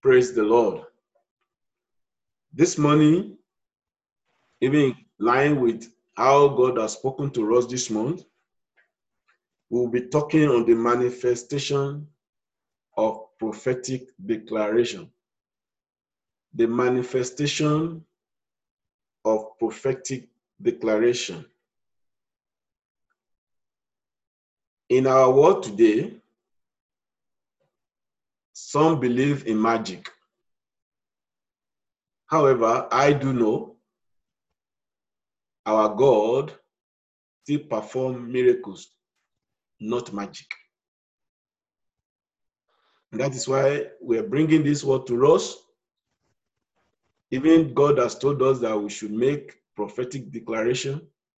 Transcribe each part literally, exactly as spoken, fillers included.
Praise the Lord. This morning, even in line with how God has spoken to us this month, we'll be talking on the manifestation of prophetic declaration. The manifestation of prophetic declaration. In our world today, some believe in magic. However, I do know our God still performs miracles, not magic. And that is why we are bringing this word to us. Even God has told us that we should make prophetic declaration.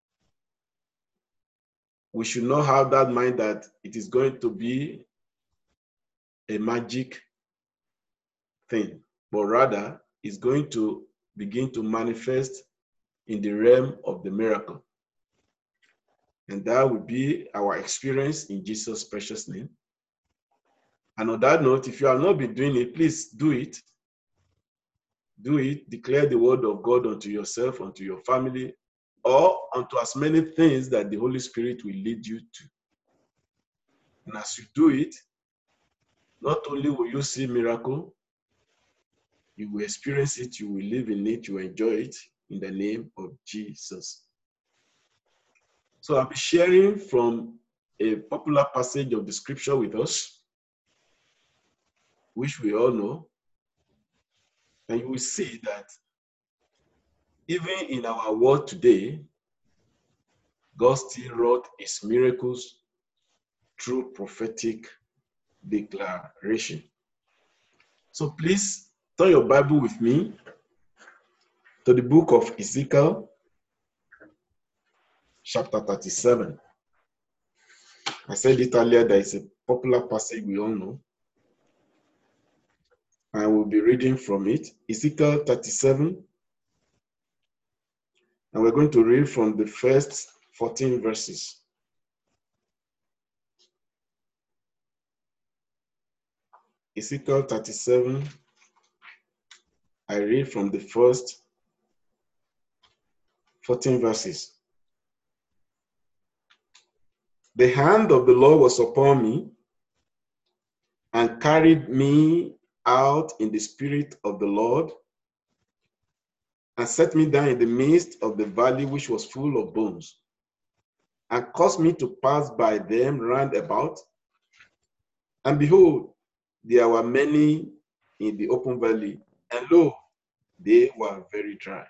We should not have that mind that it is going to be a magic thing, but rather it's going to begin to manifest in the realm of the miracle. And that will be our experience in Jesus' precious name. And on that note, if you have not been doing it, please do it. Do it. Declare the word of God unto yourself, unto your family, or unto as many things that the Holy Spirit will lead you to. And as you do it, not only will you see miracle, you will experience it, you will live in it, you will enjoy it in the name of Jesus. So I'll be sharing from a popular passage of the scripture with us, which we all know. And you will see that even in our world today, God still wrought his miracles through prophetic declaration. So please turn your Bible with me to the book of Ezekiel, chapter thirty-seven. I said it earlier that it's a popular passage we all know. I will be reading from it, Ezekiel thirty-seven. And we're going to read from the first fourteen verses. Ezekiel thirty-seven, I read from the first fourteen verses. The hand of the Lord was upon me and carried me out in the spirit of the Lord and set me down in the midst of the valley which was full of bones, and caused me to pass by them round about. And behold, there were many in the open valley, and lo, they were very dry.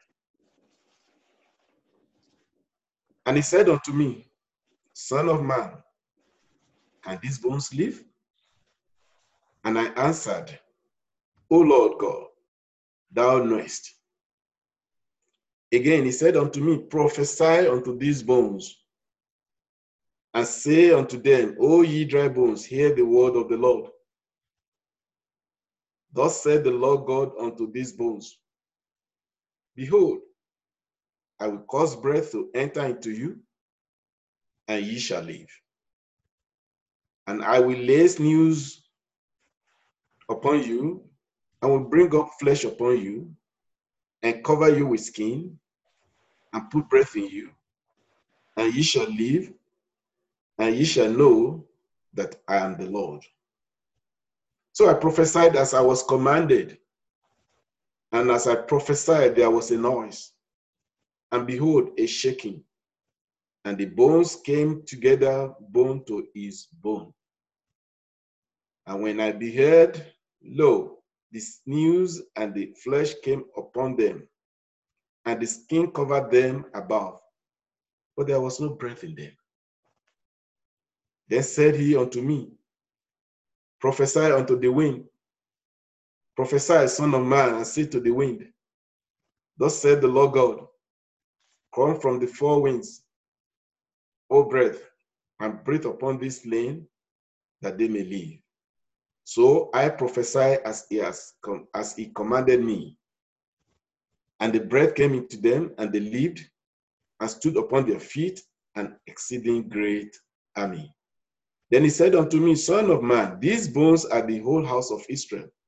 And he said unto me, Son of man, can these bones live? And I answered, O Lord God, thou knowest. Again he said unto me, Prophesy unto these bones, and say unto them, O ye dry bones, hear the word of the Lord. Thus said the Lord God unto these bones, Behold, I will cause breath to enter into you, and ye shall live. And I will lay sinews upon you, and will bring up flesh upon you, and cover you with skin, and put breath in you, and ye shall live, and ye shall know that I am the Lord. So I prophesied as I was commanded, and as I prophesied, there was a noise, and behold, a shaking, and the bones came together, bone to his bone. And when I beheld, lo, the sinews and the flesh came upon them, and the skin covered them above, but there was no breath in them. Then said he unto me, Prophesy unto the wind. Prophesy, son of man, and say to the wind, Thus said the Lord God, Come from the four winds, O breath, and breathe upon this slain, that they may live. So I prophesied as he, has com- as he commanded me. And the breath came into them, and they lived, and stood upon their feet, an exceeding great army. Then he said unto me, Son of man, these bones are the whole house of Israel.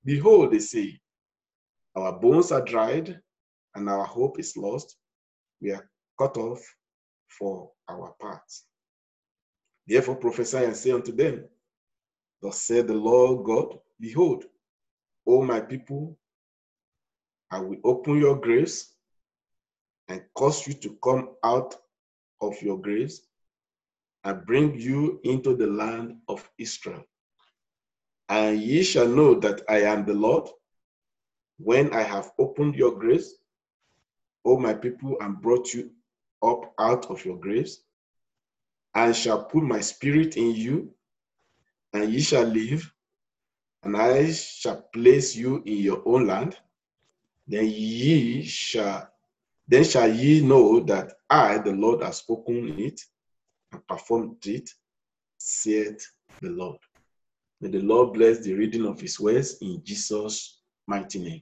Behold, they say, our bones are dried, and our hope is lost. We are cut off for our parts. Therefore prophesy and say unto them, thus said the Lord God, behold, O my people, I will open your graves and cause you to come out of your graves and bring you into the land of Israel. And ye shall know that I am the Lord, when I have opened your graves, O my people, and brought you up out of your graves, and shall put my spirit in you, and ye shall live, and I shall place you in your own land. Then ye shall, then shall ye know that I, the Lord, have spoken it and performed it, saith the Lord. May the Lord bless the reading of his words in Jesus' mighty name.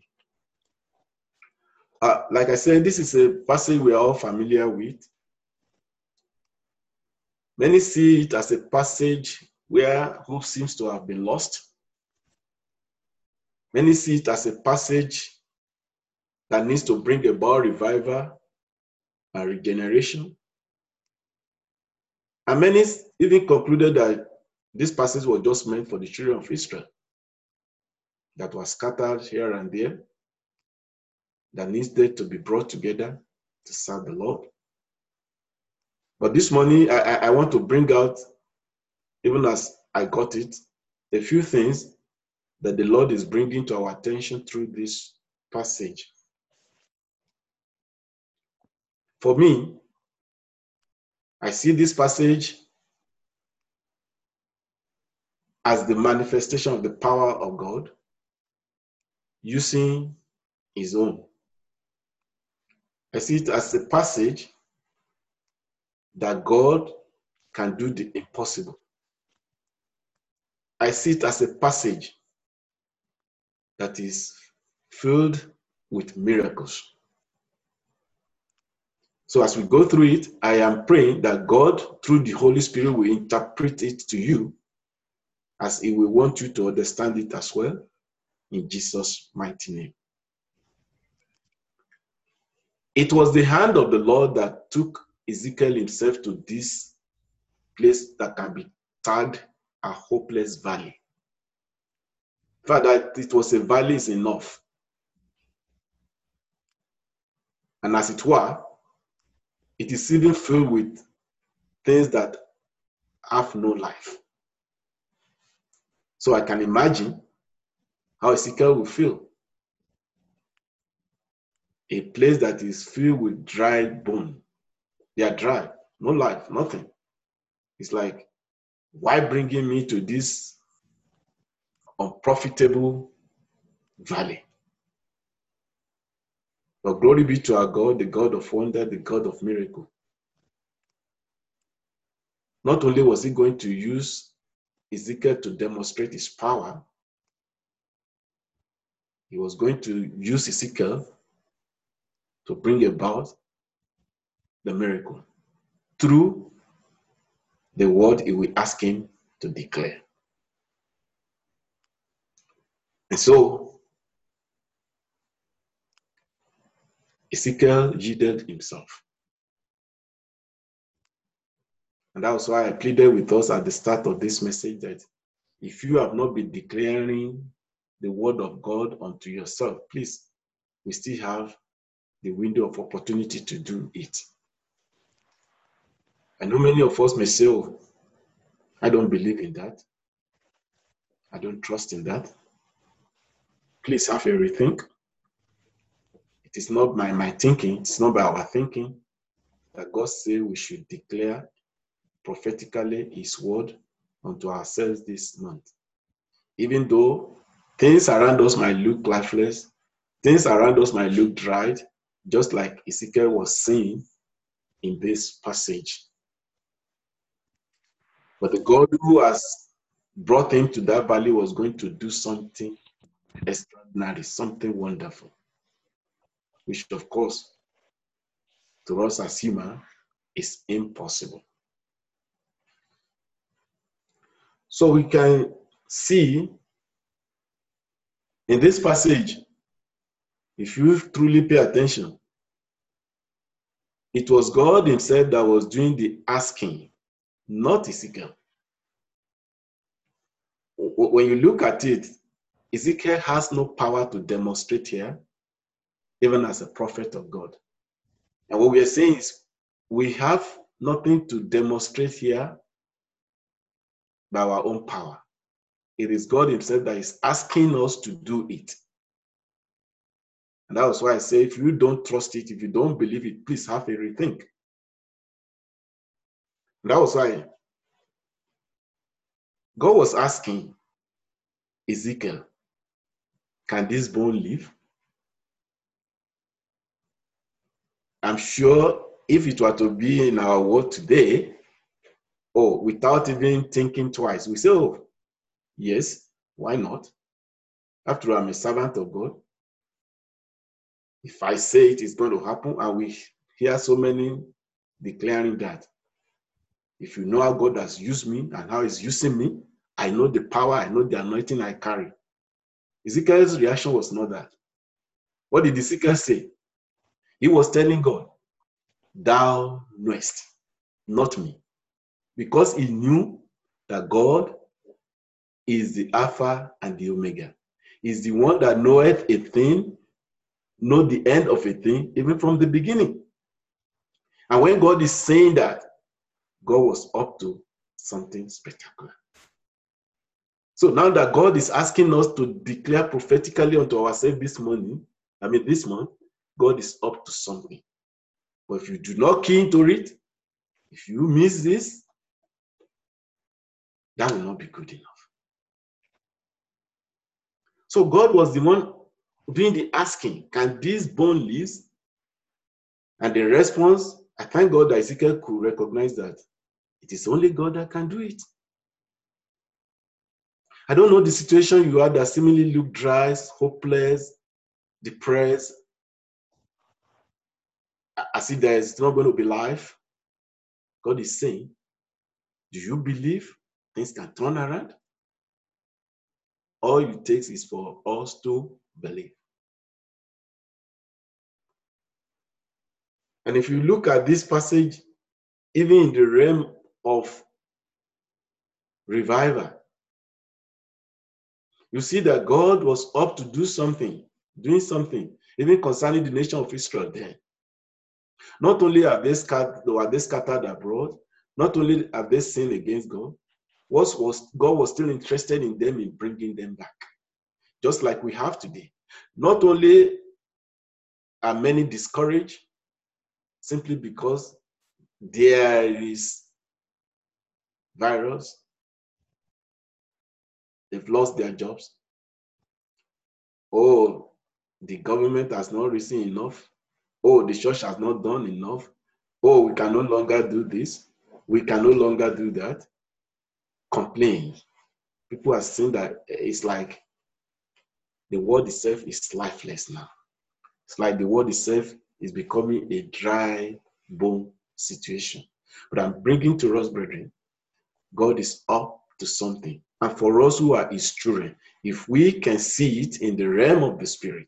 Uh, like I said, this is a passage we are all familiar with. Many see it as a passage where hope seems to have been lost. Many see it as a passage that needs to bring about revival and regeneration. And many even concluded that this passage was just meant for the children of Israel that were scattered here and there, that needed to be brought together to serve the Lord. But this morning, I, I want to bring out, even as I got it, a few things that the Lord is bringing to our attention through this passage. For me, I see this passage as the manifestation of the power of God using his own. I see it as a passage that God can do the impossible. I see it as a passage that is filled with miracles. So as we go through it, I am praying that God, through the Holy Spirit, will interpret it to you as he will want you to understand it as well, in Jesus' mighty name. It was the hand of the Lord that took Ezekiel himself to this place that can be tagged a hopeless valley. In fact, that it was a valley is enough. And as it were, it is even filled with things that have no life. So I can imagine how Ezekiel will feel. A place that is filled with dry bone. They are dry, no life, nothing. It's like, why bringing me to this unprofitable valley? But glory be to our God, the God of wonder, the God of miracle. Not only was he going to use Ezekiel to demonstrate his power, he was going to use Ezekiel to bring about the miracle through the word he will ask him to declare. And so, Ezekiel yielded himself. And that was why I pleaded with us at the start of this message that if you have not been declaring the word of God unto yourself, please, we still have the window of opportunity to do it. I know many of us may say, oh, I don't believe in that. I don't trust in that. Please have a rethink. It is not by my thinking, it's not by our thinking that God said we should declare prophetically his word unto ourselves this month. Even though things around us might look lifeless, things around us might look dried, just like Ezekiel was saying in this passage. But the God who has brought him to that valley was going to do something extraordinary, something wonderful, which of course, to us as human, is impossible. So we can see In this passage, if you truly pay attention, it was God himself that was doing the asking, not Ezekiel. When you look at it, Ezekiel has no power to demonstrate here, even as a prophet of God. And what we are saying is, we have nothing to demonstrate here by our own power. It is God himself that is asking us to do it. And that was why I say, if you don't trust it, if you don't believe it, please have a rethink. And that was why God was asking Ezekiel, can this bone live? I'm sure if it were to be in our world today, oh, without even thinking twice, we say, oh, yes, why not? After all, I'm a servant of God. If I say it is going to happen, and we hear so many declaring that. If you know how God has used me and how he's using me, I know the power, I know the anointing I carry. Ezekiel's reaction was not that. What did Ezekiel say? He was telling God, thou knowest, not me. Because he knew that God is the Alpha and the Omega. He's the one that knoweth a thing, know the end of a thing, even from the beginning. And when God is saying that, God was up to something spectacular. So now that God is asking us to declare prophetically unto ourselves this morning, I mean this month, God is up to something. But if you do not key into it, if you miss this, that will not be good enough. So God was the one doing the asking, can this bone live? And the response, I thank God that Ezekiel could recognize that it is only God that can do it. I don't know the situation you are that seemingly look dry, hopeless, depressed, as if there is not going to be life. God is saying, do you believe things can turn around? All it takes is for us to believe. And if you look at this passage, even in the realm of revival, you see that God was up to do something, doing something, even concerning the nation of Israel then. Not only have they scattered, were they scattered abroad, not only have they sinned against God, what was, God was still interested in them in bringing them back, just like we have today. Not only are many discouraged simply because there is virus, they've lost their jobs. Oh, the government has not risen enough. Oh, the church has not done enough. Oh, we can no longer do this. We can no longer do that. Complain. People are saying that it's like the world itself is lifeless now. It's like the world itself is becoming a dry bone situation. But I'm bringing to us, brethren, God is up to something. And for us who are his children, if we can see it in the realm of the spirit,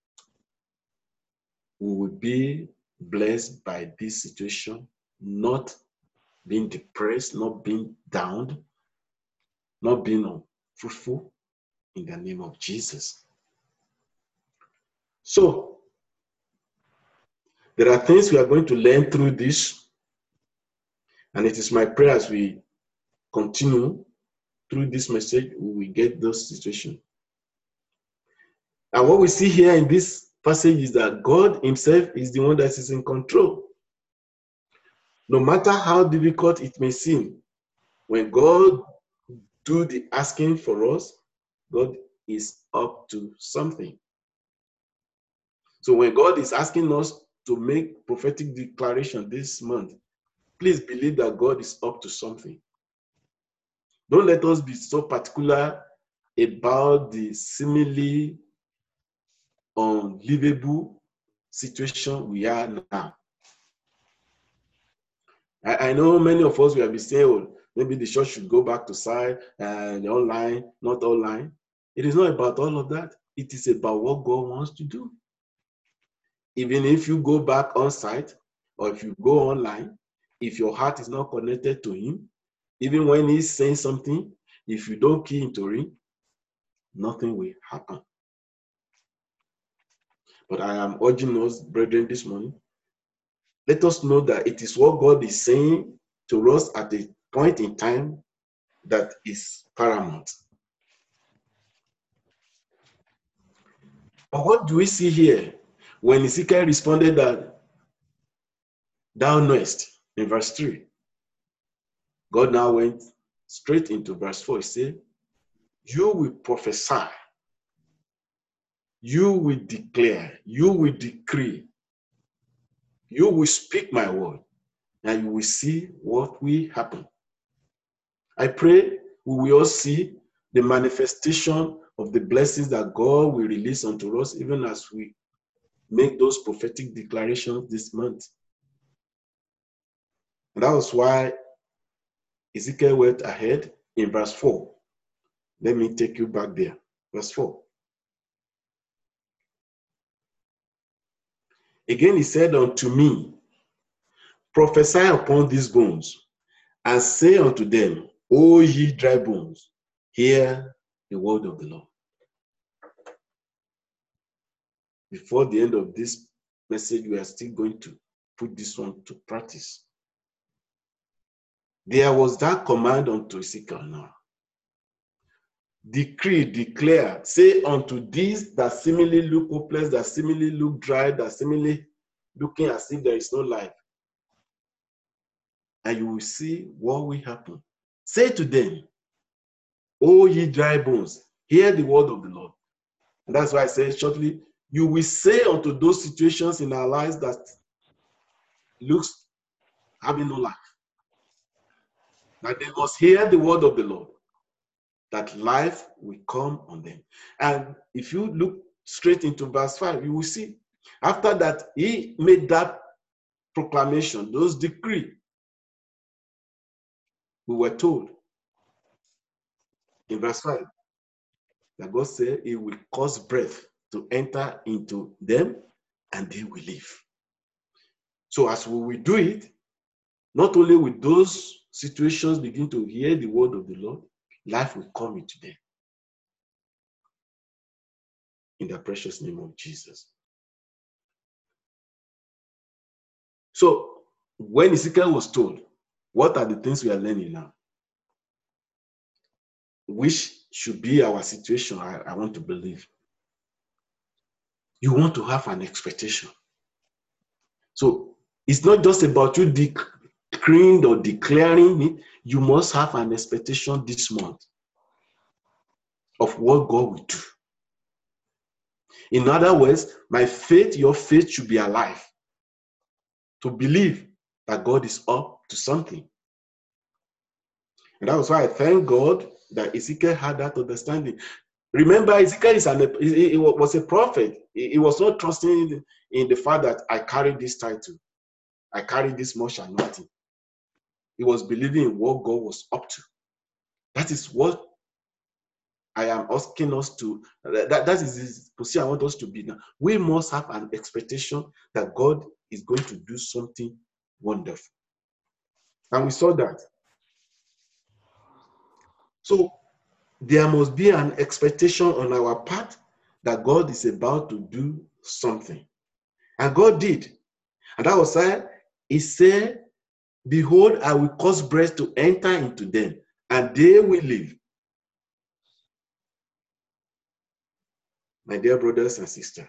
we will be blessed by this situation, not being depressed, not being down, not being unfruitful, in the name of Jesus. So, there are things we are going to learn through this, and it is my prayer as we continue through this message, we will get those situations. And what we see here in this passage is that God himself is the one that is in control. No matter how difficult it may seem, when God do the asking for us, God is up to something. So when God is asking us to make prophetic declaration this month, please believe that God is up to something. Don't let us be so particular about the seemingly unlivable situation we are now. I, I know many of us will be saying, oh, maybe the church should go back to side and online, not online. It is not about all of that. It is about what God wants to do. Even if you go back on site or if you go online, if your heart is not connected to him, even when he's saying something, if you don't key into it, nothing will happen. But I am urging us, brethren, this morning, let us know that it is what God is saying to us at a point in time that is paramount. But what do we see here? When Ezekiel responded that, thou knowest, in verse three, God now went straight into verse four. He said, you will prophesy, you will declare, you will decree, you will speak my word, and you will see what will happen. I pray we will all see the manifestation of the blessings that God will release unto us, even as we make those prophetic declarations this month. And that was why Ezekiel went ahead in verse four. Let me take you back there. Verse four. Again, he said unto me, prophesy upon these bones, and say unto them, O ye dry bones, hear the word of the Lord. Before the end of this message, we are still going to put this one to practice. There was that command unto Ezekiel now. Decree, declare, say unto these that seemingly look hopeless, that seemingly look dry, that seemingly looking as if there is no life. And you will see what will happen. Say to them, O ye dry bones, hear the word of the Lord. And that's why I said shortly, you will say unto those situations in our lives that looks having no life, that they must hear the word of the Lord, that life will come on them. And if you look straight into verse five, you will see, after that, he made that proclamation, those decree, we were told in verse five, that God said he will cause breath to enter into them and they will live. So as we will do it, not only will those situations begin to hear the word of the Lord, life will come into them. In the precious name of Jesus. So when Ezekiel was told, what are the things we are learning now? Which should be our situation, I, I want to believe. You want to have an expectation. So it's not just about you decreeing or declaring it. You must have an expectation this month of what God will do. In other words, my faith, your faith should be alive to believe that God is up to something. And that was why I thank God that Ezekiel had that understanding. Remember, Ezekiel is an, he, he was a prophet. He, he was not trusting in, in the fact that I carry this title. I carry this much anointing. He was believing in what God was up to. That is what I am asking us to, that, that is the position I want us to be now. We must have an expectation that God is going to do something wonderful. And we saw that. So there must be an expectation on our part that God is about to do something. And God did. And that was why he said, behold, I will cause breath to enter into them, and they will live. My dear brothers and sisters,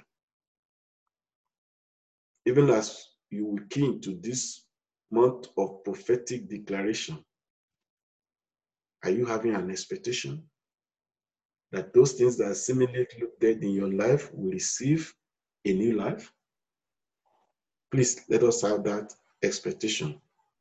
even as you will key into this month of prophetic declaration, are you having an expectation that those things that seemingly look dead in your life will receive a new life? Please let us have that expectation.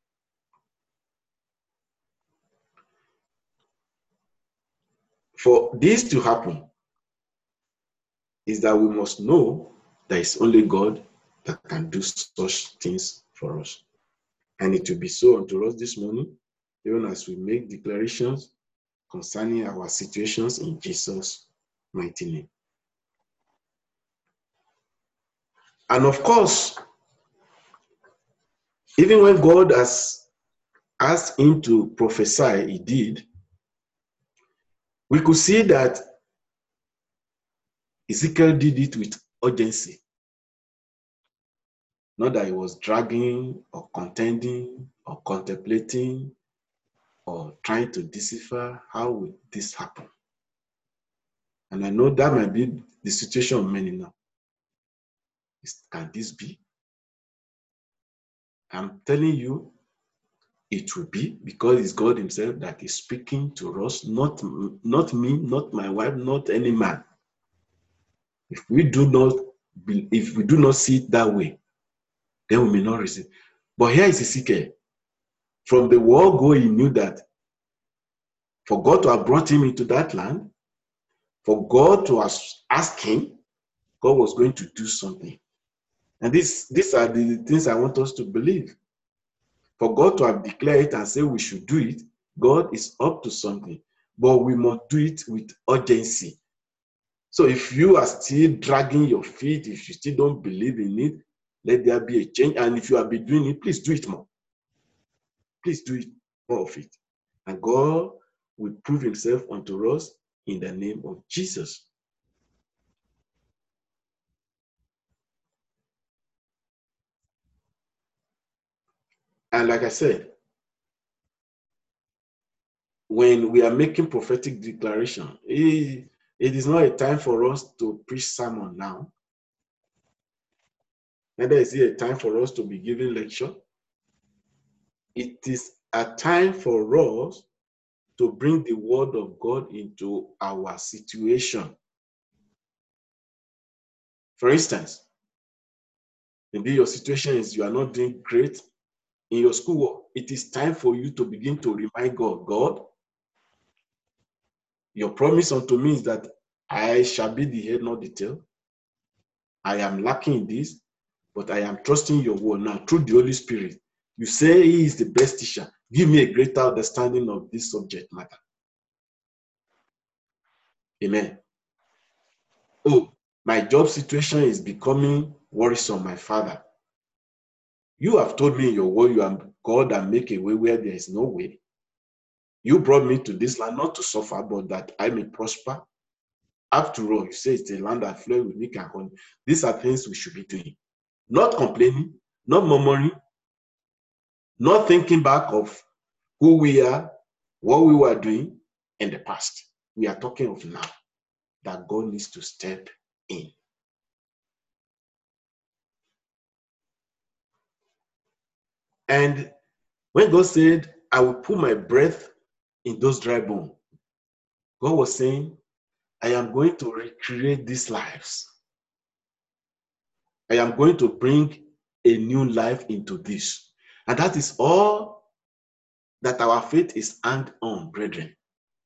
For this to happen, is that we must know that it's only God that can do such things for us. And it will be so unto us this morning, even as we make declarations concerning our situations in Jesus' mighty name. And of course, even when God has asked him to prophesy, he did. We could see that Ezekiel did it with urgency. Not that he was dragging or contending or contemplating or trying to decipher how would this happen. And I know that might be the situation of many now. Can this be? I'm telling you, it will be, because it's God himself that is speaking to us, not, not me, not my wife, not any man. If we do not, if we do not see it that way, then we may not receive. But here is Ezekiel. From the word go, he knew that for God to have brought him into that land, for God to have asked him, God was going to do something. And this, these are the things I want us to believe. For God to have declared it and say we should do it, God is up to something. But we must do it with urgency. So if you are still dragging your feet, if you still don't believe in it, let there be a change. And if you have been doing it, please do it more. Please do it more of it. And God will prove himself unto us in the name of Jesus. And like I said, when we are making prophetic declaration, it, it is not a time for us to preach sermon now. Neither is it a time for us to be giving lecture. It is a time for us to bring the word of God into our situation. For instance, maybe your situation is you are not doing great in your schoolwork. It is time for you to begin to remind God, God, your promise unto me is that I shall be the head, not the tail. I am lacking in this, but I am trusting your word now through the Holy Spirit. You say he is the best teacher. Give me a greater understanding of this subject matter. Amen. Oh, my job situation is becoming worrisome, my Father. You have told me in your word you are God and make a way where there is no way. You brought me to this land not to suffer, but that I may prosper. After all, you say it's a land that flows with milk and honey. These are things we should be doing. Not complaining, not murmuring, not thinking back of who we are, what we were doing in the past. We are talking of now, that God needs to step in. And when God said, I will put my breath in those dry bones, God was saying, I am going to recreate these lives. I am going to bring a new life into this. And that is all that our faith is hanged on, brethren.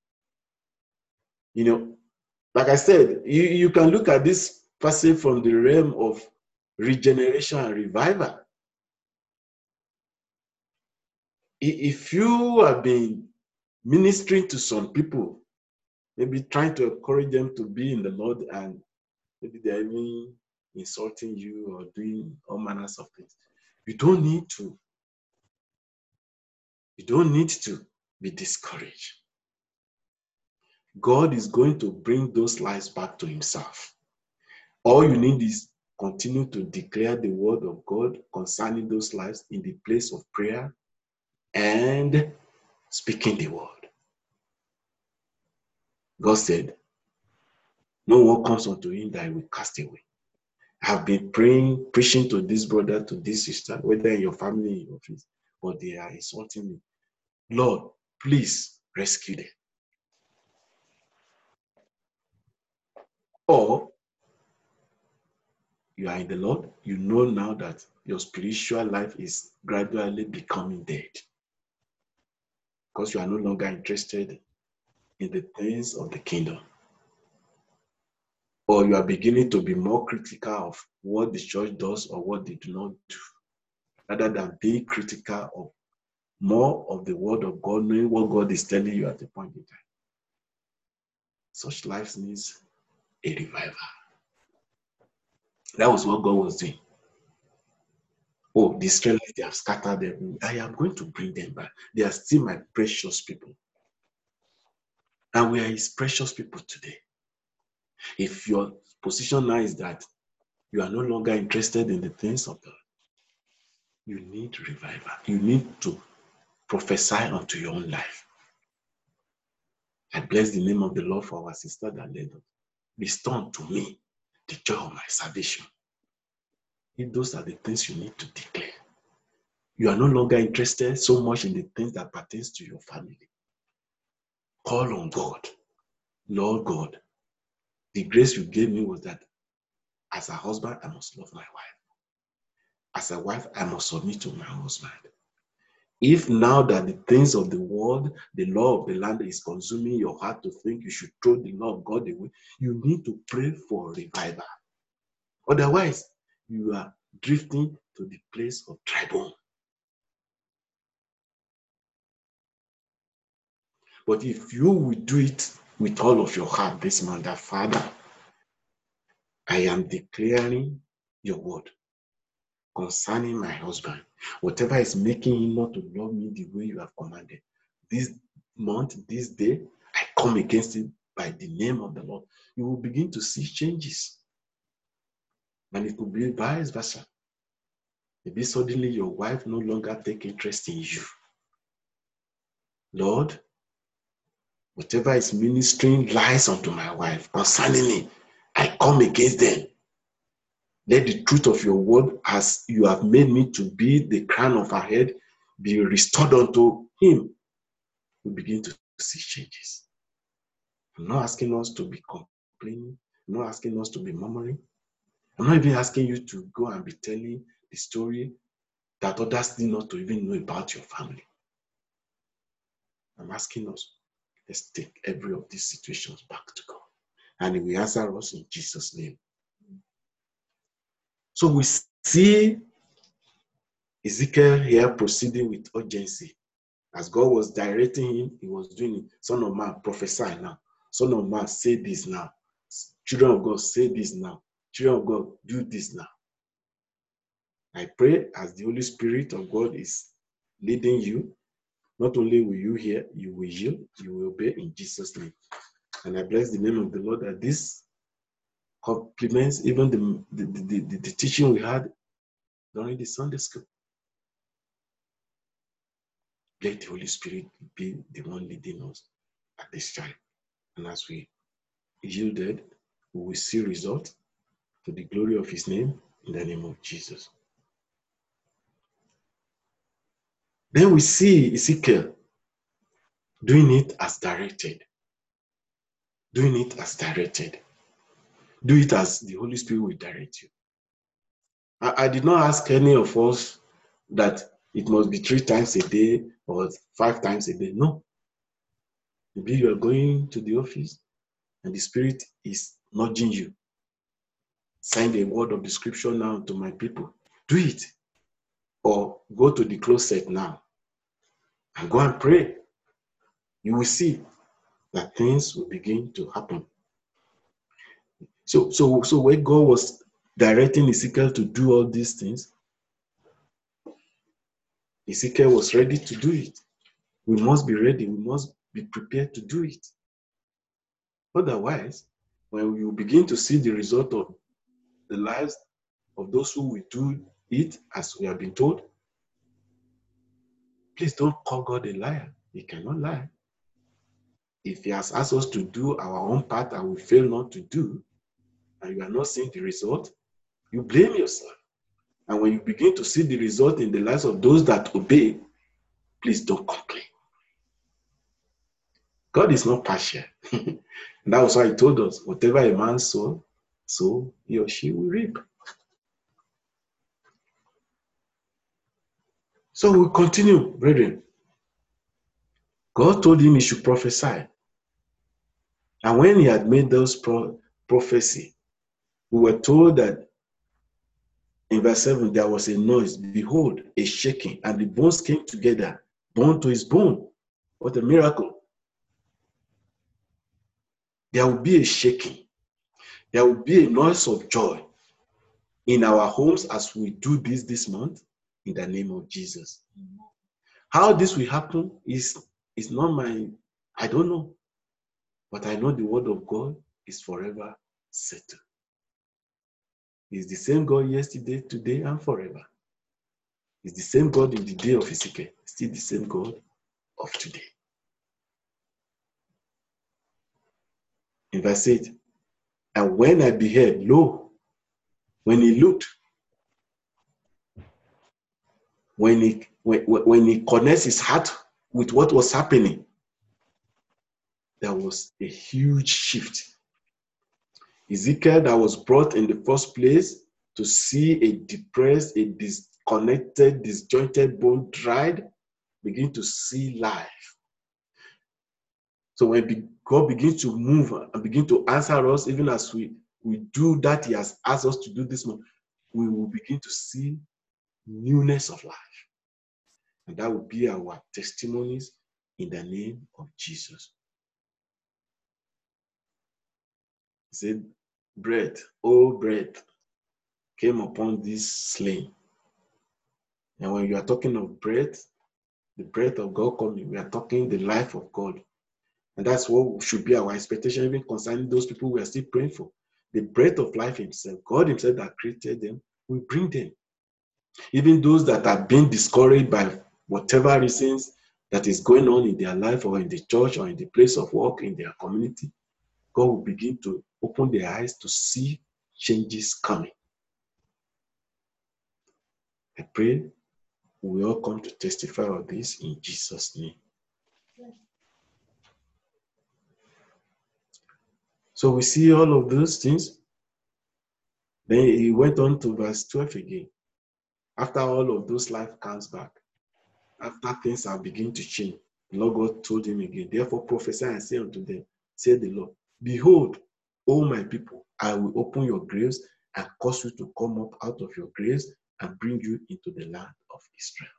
You know, like I said, you, you can look at this passage from the realm of regeneration and revival. If you have been ministering to some people, maybe trying to encourage them to be in the Lord, and maybe they're even insulting you or doing all manners of things, you don't need to. You don't need to be discouraged. God is going to bring those lives back to himself. All you need is continue to declare the word of God concerning those lives in the place of prayer and speaking the word. God said, no one comes unto him that he will cast away. I have been praying, preaching to this brother, to this sister, whether in your family, in your office, but they are insulting me. Lord, please rescue them. Or you are in the Lord, you know now that your spiritual life is gradually becoming dead because you are no longer interested in the things of the kingdom. Or you are beginning to be more critical of what the church does or what they do not do, rather than being critical of more of the word of God, knowing what God is telling you at the point in time. Such lives needs a revival. That was what God was doing. Oh, the Israelites, they have scattered them. I am going to bring them back. They are still my precious people. And we are his precious people today. If your position now is that you are no longer interested in the things of God, you need revival. You need to prophesy unto your own life. I bless the name of the Lord for our sister that led us. Restore unto me the joy of my salvation. If those are the things you need to declare. You are no longer interested so much in the things that pertains to your family. Call on God. Lord God, the grace you gave me was that as a husband, I must love my wife. As a wife, I must submit to my husband. If now that the things of the world, the law of the land is consuming your heart to think you should throw the law of God away, you need to pray for revival. Otherwise, you are drifting to the place of dry bone. But if you will do it with all of your heart this month, that Father, I am declaring your word concerning my husband. Whatever is making him not to love me the way you have commanded, this month, this day, I come against it by the name of the Lord. You will begin to see changes. And it could be vice versa. Maybe suddenly your wife no longer take interest in you. Lord, whatever is ministering lies unto my wife concerning me, I come against them. Let the truth of your word, as you have made me to be the crown of her head, be restored unto him. We begin to see changes. I'm not asking us to be complaining. I'm not asking us to be murmuring. I'm not even asking you to go and be telling the story that others need not to even know about your family. I'm asking us, let's take every of these situations back to God. And he will answer us in Jesus' name. So we see Ezekiel here proceeding with urgency. As God was directing him, he was doing it. Son of man, prophesy now. Son of man, say this now. Children of God, say this now. Children of God, do this now. I pray as the Holy Spirit of God is leading you, not only will you hear, you will yield, you will obey in Jesus' name. And I bless the name of the Lord that this complements even the, the, the, the, the teaching we had during the Sunday school. Let the Holy Spirit be the one leading us at this time. And as we yielded, we will see results to the glory of his name in the name of Jesus. Then we see Ezekiel doing it as directed. Doing it as directed. Do it as the Holy Spirit will direct you. I, I did not ask any of us that it must be three times a day or five times a day. No. Maybe you are going to the office and the Spirit is nudging you. Send a word of description now to my people. Do it. Or go to the closet now and go and pray. You will see that things will begin to happen. So, so, so when God was directing Ezekiel to do all these things, Ezekiel was ready to do it. We must be ready. We must be prepared to do it. Otherwise, when you begin to see the result of the lives of those who will do it as we have been told, please don't call God a liar. He cannot lie. If he has asked us to do our own part and we fail not to do, and you are not seeing the result, you blame yourself. And when you begin to see the result in the lives of those that obey, please don't complain. God is not partial. And that was why he told us, whatever a man sows, so he or she will reap. So we continue, brethren. God told him he should prophesy. And when he had made those pro- prophecy, we were told that in verse seven, there was a noise, behold, a shaking, and the bones came together, bone to his bone. What a miracle. There will be a shaking. There will be a noise of joy in our homes as we do this this month. in the name of Jesus. How this will happen is, is not my, I don't know. But I know the word of God is forever settled. He's the same God yesterday, today, and forever. He's the same God in the day of Ezekiel, still the same God of today. In verse eight, and when I beheld, lo, when he looked, when he, when, when he connects his heart with what was happening, there was a huge shift. Ezekiel that was brought in the first place to see a depressed, a disconnected, disjointed bone dried, begin to see life. So when God begins to move and begin to answer us, even as we, we do that he has asked us to do this month, we will begin to see newness of life. And that will be our testimonies in the name of Jesus. He said, breath, oh breath, came upon this slain. And when you are talking of breath, the breath of God coming, we are talking the life of God. And that's what should be our expectation, even concerning those people we are still praying for. The breath of life himself, God himself that created them, will bring them. Even those that have been discouraged by whatever reasons that is going on in their life or in the church or in the place of work, in their community, God will begin to open their eyes to see changes coming. I pray we all come to testify of this in Jesus' name. So we see all of those things. Then he went on to verse twelve again. After all of those, life comes back. After things are beginning to change, the Lord God told him again, therefore prophesy and say unto them, said the Lord, behold, O my people, I will open your graves and cause you to come up out of your graves and bring you into the land of Israel.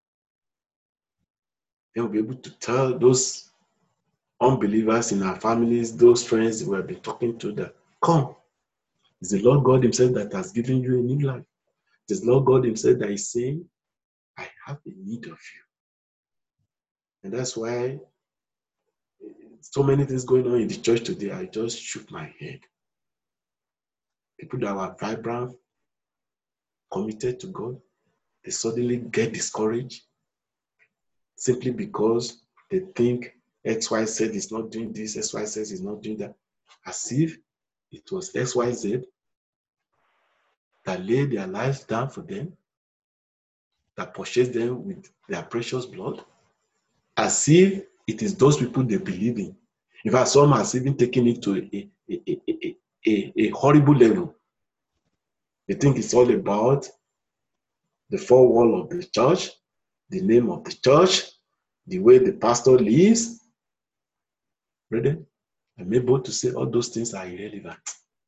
Then we'll be able to tell those unbelievers in our families, those friends we have been talking to, that come. It's the Lord God himself that has given you a new life. It's the Lord God himself that is saying, I have a need of you. And that's why so many things going on in the church today, I just shook my head. People that were vibrant, committed to God, they suddenly get discouraged simply because they think X Y Z is not doing this, X Y Z is not doing that. As if it was X Y Z that laid their lives down for them, that purchased them with their precious blood, as if it is those people they believe in. In fact, some has even taken it to a, a, a, a, a, a horrible level. They think it's all about the four walls of the church, the name of the church, the way the pastor lives. Brethren, I'm able to say all those things are irrelevant.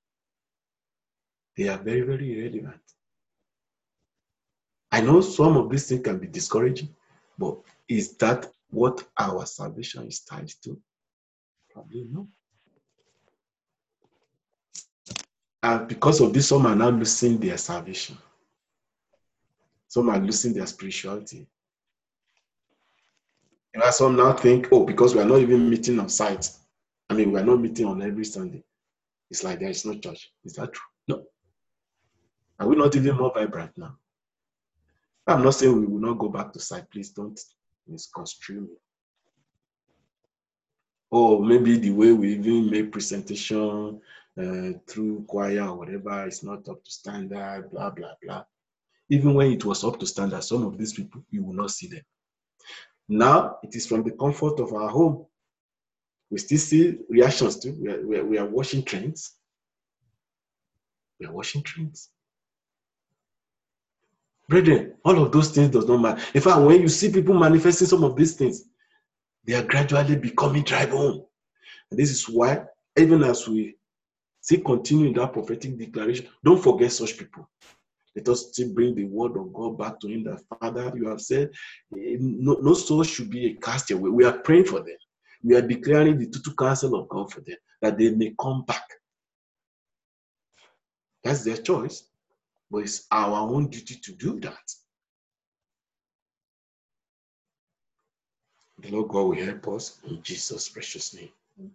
They are very, very irrelevant. I know some of these things can be discouraging, but is that what our salvation is tied to? Probably no. And because of this, some are now losing their salvation. Some are losing their spirituality. And some now think, oh, because we are not even meeting on site. I mean, we are not meeting on every Sunday. It's like there is no church. Is that true? No. Are we not even more vibrant now? I'm not saying we will not go back to site. Please don't misconstrue me. Or maybe the way we even make presentation uh, through choir or whatever is not up to standard, blah, blah, blah. Even when it was up to standard, some of these people, you will not see them. Now, it is from the comfort of our home. We still see reactions to, we are, we are, we are watching trends. We are watching trends. Brethren, all of those things does not matter. In fact, when you see people manifesting some of these things, they are gradually becoming dry bone. And this is why, even as we still continue in that prophetic declaration, don't forget such people. Let us still bring the word of God back to him that, Father, you have said, no, no soul should be a castaway. We are praying for them. We are declaring the total counsel of God for them, that they may come back. That's their choice, but it's our own duty to do that. The Lord God will help us in Jesus' precious name.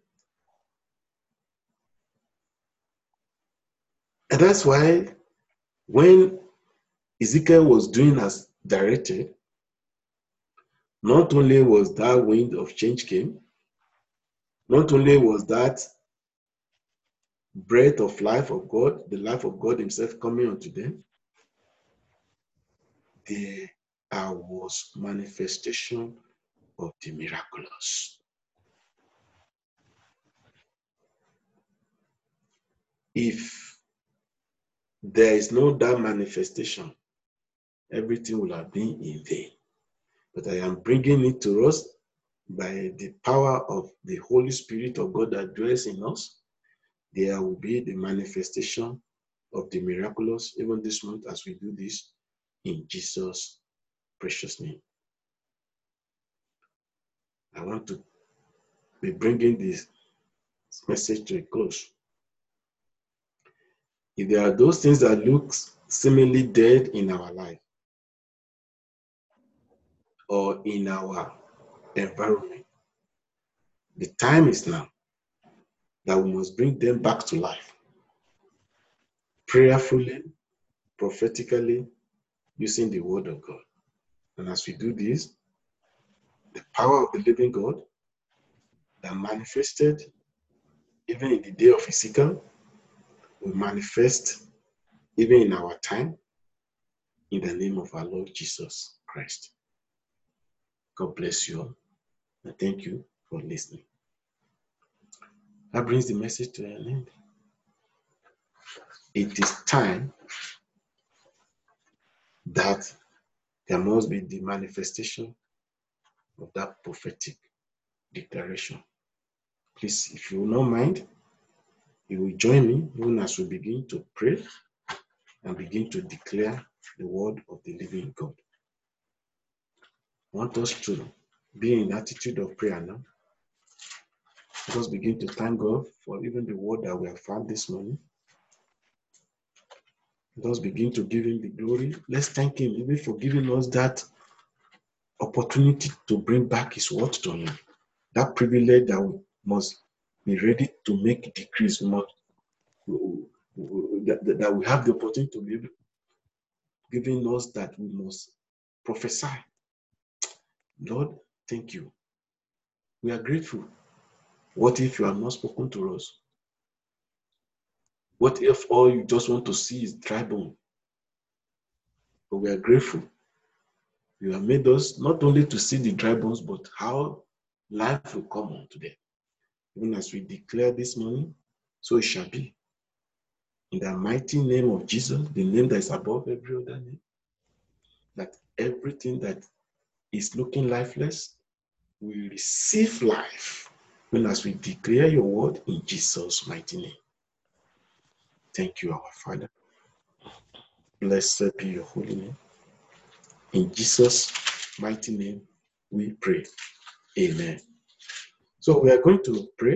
And that's why when Ezekiel was doing as directed, not only was that wind of change came, not only was that breath of life of God, the life of God himself coming unto them, there was manifestation of the miraculous. If there is no that manifestation, everything will have been in vain. But I am bringing it to us by the power of the Holy Spirit of God that dwells in us. There will be the manifestation of the miraculous even this month as we do this in Jesus' precious name. I want to be bringing this message to a close. If there are those things that look seemingly dead in our life or in our environment, the time is now that we must bring them back to life. Prayerfully, prophetically, using the word of God. And as we do this, the power of the living God that manifested even in the day of Ezekiel will manifest even in our time in the name of our Lord Jesus Christ. God bless you all. And thank you for listening. That brings the message to an end. It is time that there must be the manifestation of that prophetic declaration. Please, if you will not mind, you will join me even as we begin to pray and begin to declare the word of the living God. I want us to be in the attitude of prayer now. Let us begin to thank God for even the word that we have found this morning. Let us begin to give him the glory. Let's thank him even for giving us that opportunity to bring back his word to him. That privilege that we must be ready to make decrees, not that, that we have the opportunity to be giving us that we must prophesy. Lord, thank you. We are grateful. What if you have not spoken to us? What if all you just want to see is dry bone? But we are grateful. You have made us not only to see the dry bones, but how life will come unto them. Even as we declare this morning, so it shall be. In the mighty name of Jesus, the name that is above every other name, that everything that is looking lifeless will receive life. Even as we declare your word in Jesus' mighty name. Thank you, our Father. Blessed be your holy name. In Jesus' mighty name, we pray. Amen. So we are going to pray.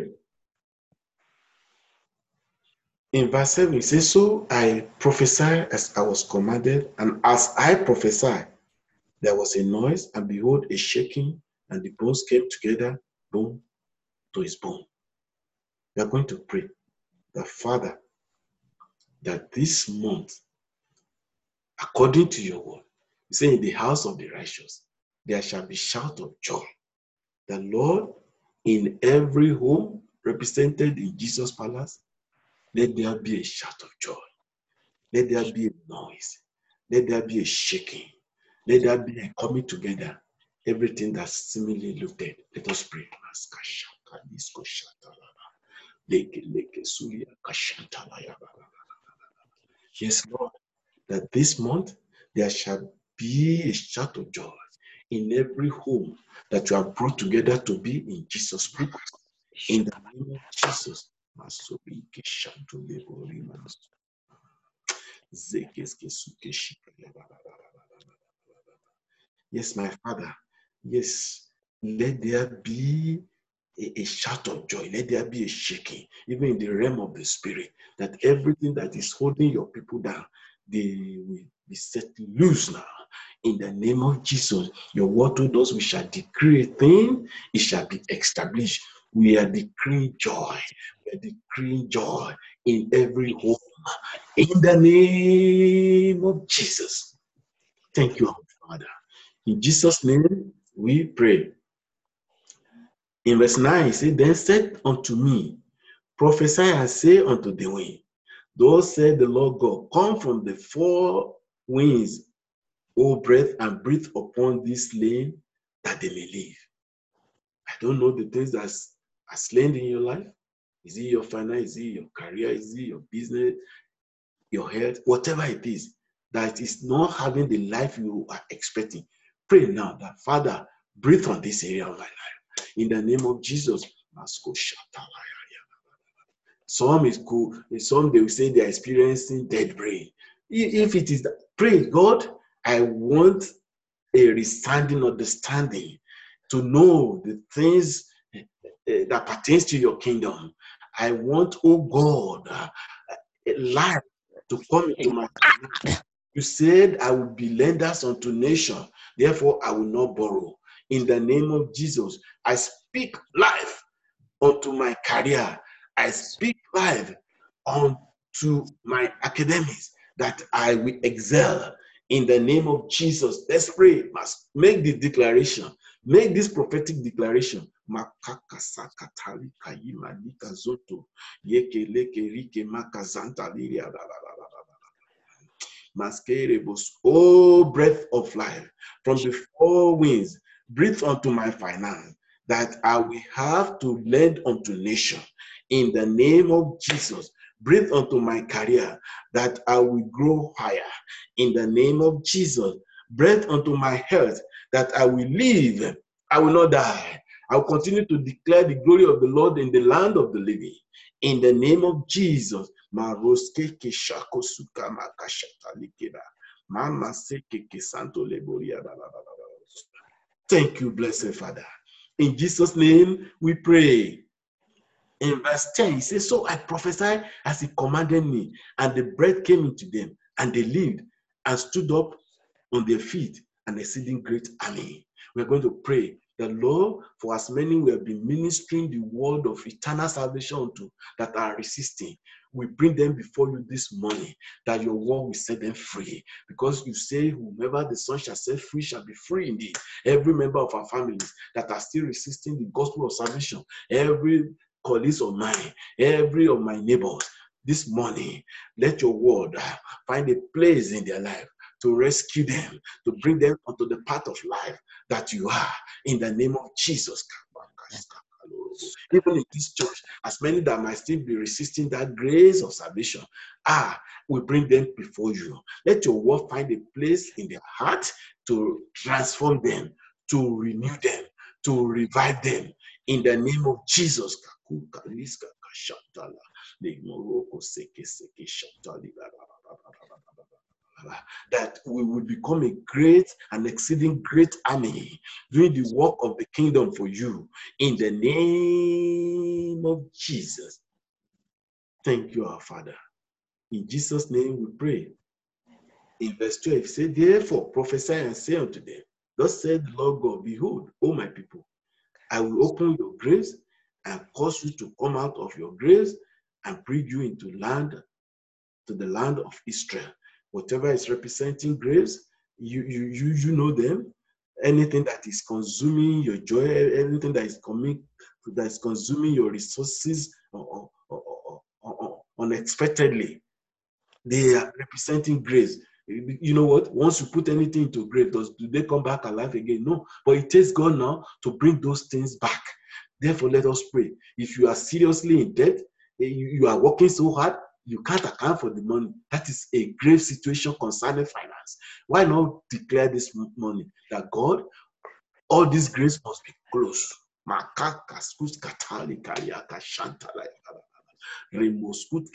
In verse seven, it says, so I prophesied as I was commanded, and as I prophesied, there was a noise, and behold, a shaking, and the bones came together, bone to his bone. We are going to pray that, Father, that this month, according to your word, you say in the house of the righteous, there shall be shout of joy. The Lord, in every home represented in Jesus' palace, let there be a shout of joy. Let there be a noise. Let there be a shaking. Let there be a coming together. Everything that's seemingly looked at. Let us pray. Yes, Lord, that this month there shall be a shout of joy in every home that you have brought together to be in Jesus' Christ. In the name of Jesus. Yes, my Father. Yes, let there be a, a shout of joy. Let there be a shaking, even in the realm of the spirit, that everything that is holding your people down, they will be set loose now. In the name of Jesus, your word told us we shall decree a thing, it shall be established. We are decreeing joy. We are decreeing joy in every home. In the name of Jesus. Thank you, our Father. In Jesus' name, we pray. In verse nine, it says, then said unto me, prophesy and say unto the wind, thus said the Lord God, come from the four winds, O breath, and breathe upon this land that they may live. I don't know the things that are slain in your life. Is it your finance? Is it your career? Is it your business? Your health? Whatever it is, that is not having the life you are expecting. Pray now that, Father, breathe on this area of my life. In the name of Jesus. Some is cool. Some they will say they are experiencing dead brain. If it is that, pray, God, I want a resounding understanding to know the things that pertains to your kingdom. I want, oh God, life to come into my life. You said I will be lenders unto nation, therefore I will not borrow. In the name of Jesus, I speak life unto my career. I speak life unto my academics, that I will excel. In the name of Jesus, let's pray. Must make this declaration. Make this prophetic declaration. Oh, breath of life from the four winds, breathe unto my finance, that I will have to lend unto nation. In the name of Jesus, breathe unto my career, that I will grow higher. In the name of Jesus, breathe unto my health, that I will live, I will not die. I will continue to declare the glory of the Lord in the land of the living. In the name of Jesus. Thank you, blessed Father. In Jesus' name we pray. In verse ten, he says, so I prophesied as he commanded me, and the breath came into them, and they lived and stood up on their feet, an exceeding great army. We're going to pray that, Lord, for as many we have been ministering the word of eternal salvation to that are resisting, we bring them before you this morning, that your word will set them free. Because you say, whomever the Son shall set free shall be free indeed. Every member of our families that are still resisting the gospel of salvation, every colleagues of mine, every of my neighbors, this morning, let your word find a place in their life to rescue them, to bring them onto the path of life that you are, in the name of Jesus. Even in this church, as many that might still be resisting that grace of salvation, ah, we bring them before you. Let your word find a place in their heart to transform them, to renew them, to revive them, in the name of Jesus. That we will become a great and exceeding great army doing the work of the kingdom for you, in the name of Jesus. Thank you, our Father. In Jesus' name we pray. In verse twelve, say, therefore prophesy and say unto them, thus said the Lord God, behold, O my people, I will open your graves and cause you to come out of your graves and bring you into land, to the land of Israel. Whatever is representing graves, you, you, you, you know them. Anything that is consuming your joy, anything that is coming, that is consuming your resources or, or, or, or, unexpectedly, they are representing graves. You know what? Once you put anything into grave, does do they come back alive again? No. But it takes God now to bring those things back. Therefore, let us pray. If you are seriously in debt, you are working so hard, you can't account for the money. That is a grave situation concerning finance. Why not declare this morning that God, all these graves must be closed. You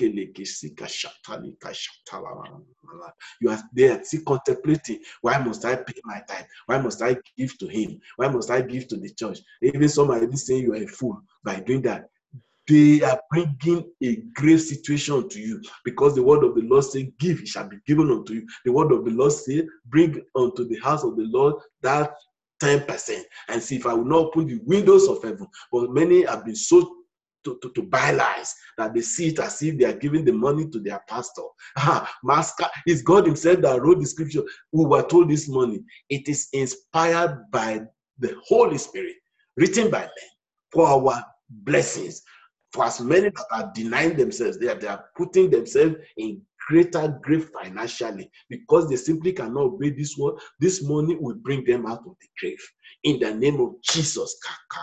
are there still contemplating, why must I pay my tithe? Why must I give to him? Why must I give to the church? Even some are even saying you are a fool by doing that. They are bringing a grave situation to you, because the word of the Lord says, give, it shall be given unto you. The word of the Lord says, bring unto the house of the Lord that ten percent. And see, if I will not open the windows of heaven. But many have been so to, to, to buy lies that they see it as if they are giving the money to their pastor. Master, it's God himself that wrote the scripture. We were told this morning, it is inspired by the Holy Spirit, written by men for our blessings. For as many that are denying themselves, they are, they are putting themselves in greater grave financially, because they simply cannot obey this word. This money will bring them out of the grave. In the name of Jesus.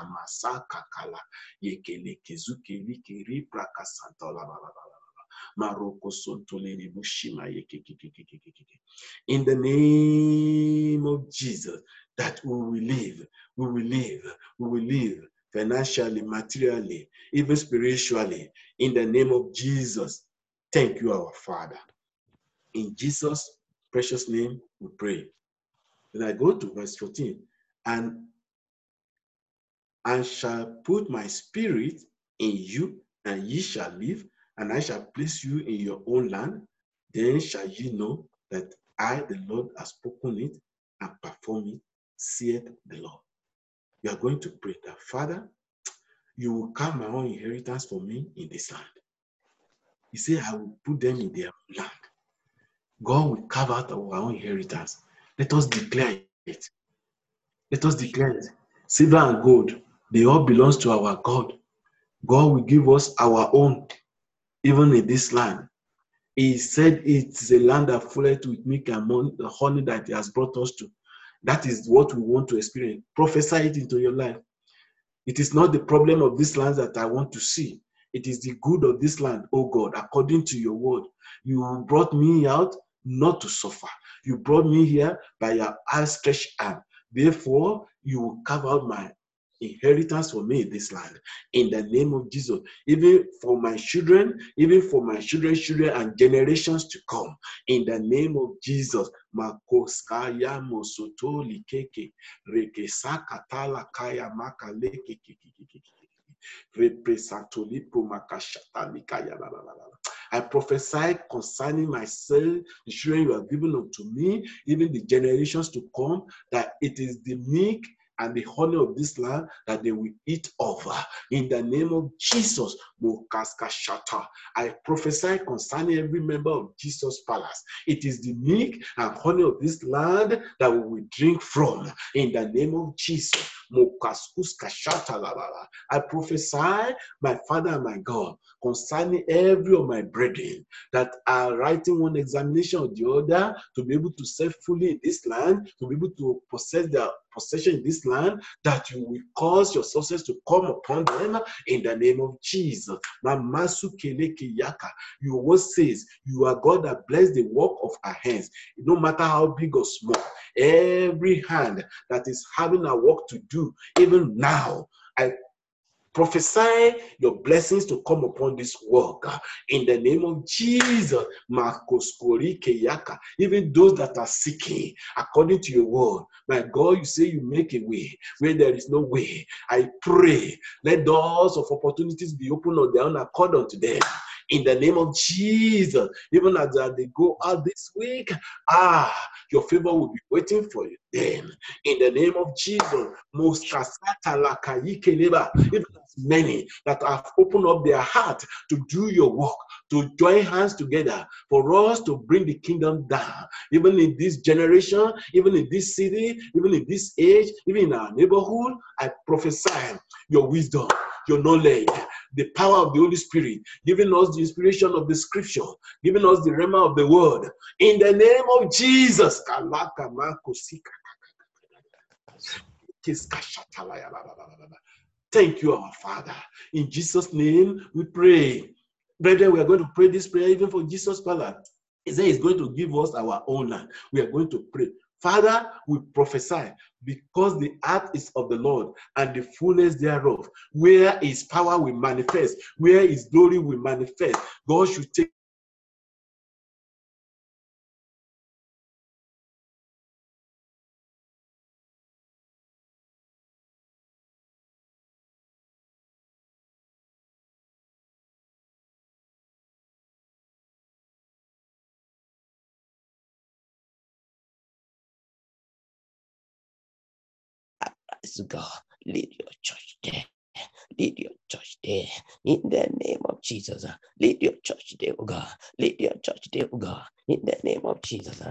In the name of Jesus, that we will live, we will live, we will live financially, materially, even spiritually, in the name of Jesus. Thank you, our Father. In Jesus' precious name, we pray. Then I go to verse fourteen. And and shall put my spirit in you, and ye shall live, and I shall place you in your own land. Then shall ye know that I, the Lord, have spoken it and perform it, saith the Lord. You are going to pray that, Father, you will carve my own inheritance for me in this land. He said, I will put them in their own land. God will carve out our own inheritance. Let us declare it. Let us declare it. Silver and gold, they all belong to our God. God will give us our own, even in this land. He said it's a land that floweth with milk and honey that he has brought us to. That is what we want to experience. Prophesy it into your life. It is not the problem of this land that I want to see. It is the good of this land, oh God, according to your word. You brought me out not to suffer. You brought me here by your outstretched arm. Therefore, you will carve out my inheritance for me in this land. In the name of Jesus, even for my children, even for my children's children and generations to come. In the name of Jesus. Makoskaya mosoto likeke rekesaka tala kaya makaleke represatolipo makashata likaya la la la la. I prophesy concerning myself, the children you have given unto me, even the generations to come, that it is the meek and the honey of this land that they will eat over. In the name of Jesus, I prophesy concerning every member of Jesus' palace. It is the milk and honey of this land that we will drink from. In the name of Jesus. I prophesy, my Father and my God, concerning every of my brethren that are writing one examination or the other to be able to serve fully in this land, to be able to possess their possession in this land, that you will cause your success to come upon them in the name of Jesus. Your word says you are God that bless the work of our hands, no matter how big or small. Every hand that is having a work to do, even now, I prophesy your blessings to come upon this work in the name of Jesus. Even those that are seeking, according to your word, my God, you say you make a way where there is no way. I pray, let doors of opportunities be opened on their own accord unto them. In the name of Jesus, even as they go out this week, ah, your favor will be waiting for you then. In the name of Jesus, even as many that have opened up their heart to do your work, to join hands together for us to bring the kingdom down, even in this generation, even in this city, even in this age, even in our neighborhood, I prophesy your wisdom, your knowledge, the power of the Holy Spirit, giving us the inspiration of the scripture, giving us the rhema of the word. In the name of Jesus. Thank you, our Father. In Jesus' name we pray. Brethren, we are going to pray this prayer even for Jesus' palace. He said he's going to give us our own land. We are going to pray. Father, we prophesy because the earth is of the Lord and the fullness thereof. Where his power will manifest, where his glory will manifest, God should take Yes, God, lead your church there. Lead your church there. In the name of Jesus. Lead your church there, oh God. Lead your church there, oh God. In the name of Jesus.